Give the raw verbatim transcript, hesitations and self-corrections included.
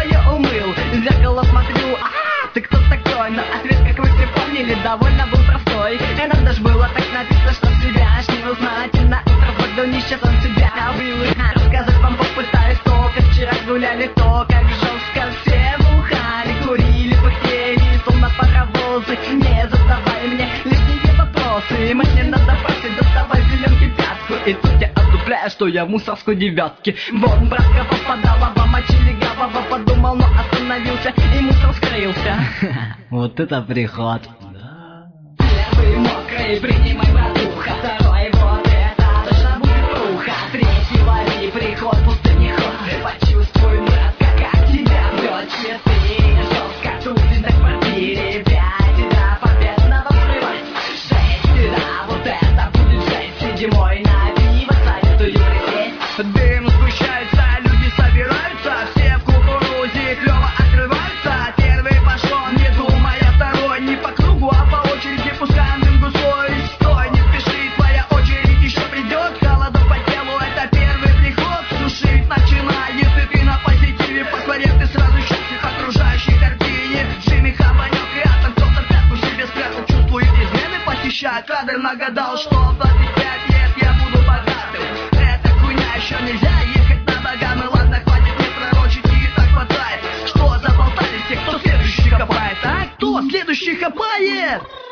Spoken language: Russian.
свое умыл. В зеркало смотрю, а ты кто такой? Но ответ, как вы все помнили, довольно был простой. И нам даже было так написано, что себя аж не узнать. И на утро в Богдане он себя убил. Рассказать вам попытаюсь то, как вчера гуляли, то, как жестко все бухали, курили, пыхтели, словно паровозы, не задавай мне лишние вопросы. Мне надо просить, доставай зеленки пятку. И тут я отдупляю, что я в мусорской девятке. Вон братка попадала, помочили гавова, подумал, но остановился, и мусор скрылся. Вот это приход. Первый мокрый, принимай, братуха. Второй вот это, точно будет пруха. Третий лови, приход, пустыни ход. Почувствуй, братка, как тебя бьет цветы. Жестко тусить на квартире. Пять, да, победного взрывать. Шесть, да, вот это будет жесть. Седьмой на пиво советую присесть. Дым сгущается, люди собираются. Все в кукурузе, клево отрываются. Первый пошел, не думая, второй не по кругу, а по очереди пускаем дым густой. Стой, не спеши, твоя очередь еще придет. Холодок по телу, это первый приход. Сушить начинает, и ты на позитиве. По скворе ты сразу счастлив окружающей картине. Джимми, Хабанек и Атом, кто-то пятку себе спрятал. Чувствует измены, посещает кадр. Нагадал, что в двадцать пять лет я буду богатым. Это хуйня, еще нельзя ехать на богам. И ладно, хватит мне пророчить, и так хватает. Что заболтались те, кто следующий копает? А кто следующий копает?